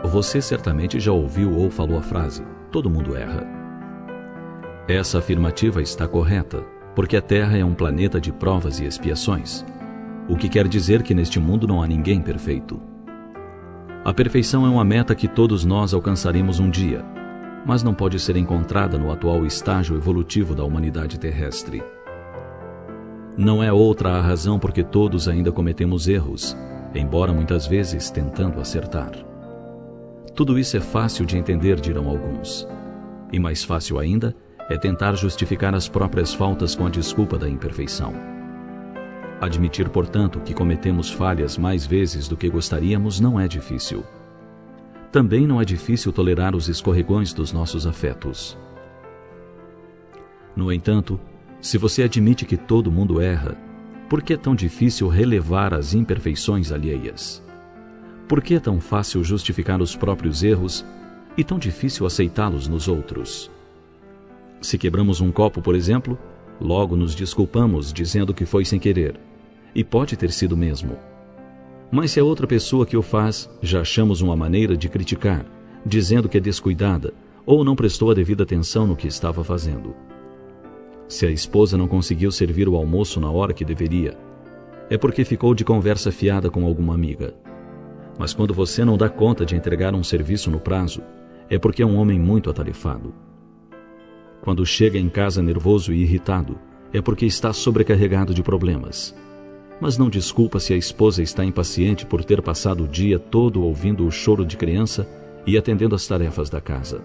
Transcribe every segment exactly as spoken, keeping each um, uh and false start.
Você certamente já ouviu ou falou a frase: todo mundo erra. Essa afirmativa está correta, porque a Terra é um planeta de provas e expiações, o que quer dizer que neste mundo não há ninguém perfeito. A perfeição é uma meta que todos nós alcançaremos um dia, mas não pode ser encontrada no atual estágio evolutivo da humanidade terrestre. Não é outra a razão porque todos ainda cometemos erros, embora muitas vezes tentando acertar. Tudo isso é fácil de entender, dirão alguns. E mais fácil ainda é tentar justificar as próprias faltas com a desculpa da imperfeição. Admitir, portanto, que cometemos falhas mais vezes do que gostaríamos não é difícil. Também não é difícil tolerar os escorregões dos nossos afetos. No entanto, se você admite que todo mundo erra, por que é tão difícil relevar as imperfeições alheias? Por que é tão fácil justificar os próprios erros e tão difícil aceitá-los nos outros? Se quebramos um copo, por exemplo, logo nos desculpamos dizendo que foi sem querer, e pode ter sido mesmo. Mas se a outra pessoa que o faz, já achamos uma maneira de criticar, dizendo que é descuidada ou não prestou a devida atenção no que estava fazendo. Se a esposa não conseguiu servir o almoço na hora que deveria, é porque ficou de conversa fiada com alguma amiga. Mas quando você não dá conta de entregar um serviço no prazo, é porque é um homem muito atarefado. Quando chega em casa nervoso e irritado, é porque está sobrecarregado de problemas. Mas não desculpa se a esposa está impaciente por ter passado o dia todo ouvindo o choro de criança e atendendo às tarefas da casa.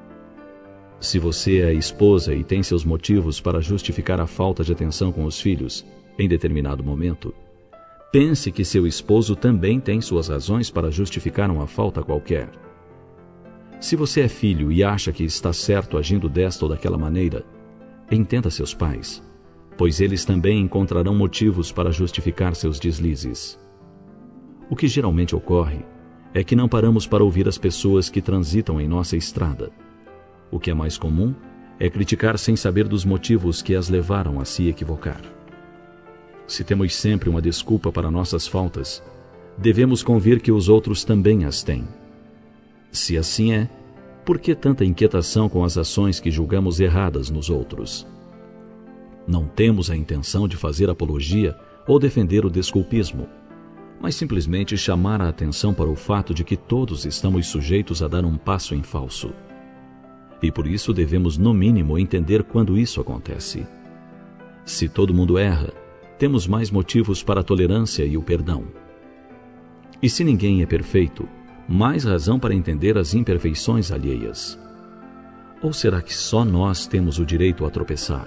Se você é a esposa e tem seus motivos para justificar a falta de atenção com os filhos em determinado momento, pense que seu esposo também tem suas razões para justificar uma falta qualquer. Se você é filho e acha que está certo agindo desta ou daquela maneira, entenda seus pais, pois eles também encontrarão motivos para justificar seus deslizes. O que geralmente ocorre é que não paramos para ouvir as pessoas que transitam em nossa estrada. O que é mais comum é criticar sem saber dos motivos que as levaram a se equivocar. Se temos sempre uma desculpa para nossas faltas, devemos convir que os outros também as têm. Se assim é, por que tanta inquietação com as ações que julgamos erradas nos outros? Não temos a intenção de fazer apologia ou defender o desculpismo, mas simplesmente chamar a atenção para o fato de que todos estamos sujeitos a dar um passo em falso. E por isso devemos, no mínimo, entender quando isso acontece. Se todo mundo erra, temos mais motivos para a tolerância e o perdão. E se ninguém é perfeito, mais razão para entender as imperfeições alheias. Ou será que só nós temos o direito a tropeçar?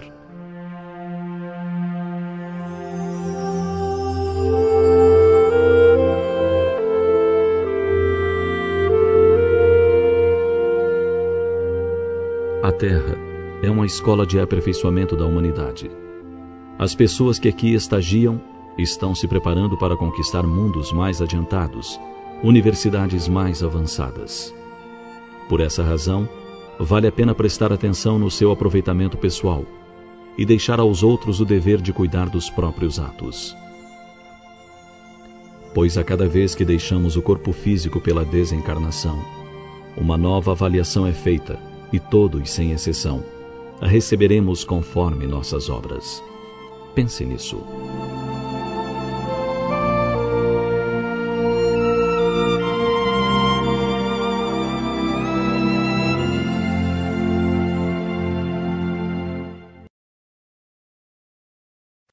A Terra é uma escola de aperfeiçoamento da humanidade. As pessoas que aqui estagiam estão se preparando para conquistar mundos mais adiantados, universidades mais avançadas. Por essa razão, vale a pena prestar atenção no seu aproveitamento pessoal e deixar aos outros o dever de cuidar dos próprios atos. Pois a cada vez que deixamos o corpo físico pela desencarnação, uma nova avaliação é feita e todos, sem exceção, a receberemos conforme nossas obras. Pense nisso.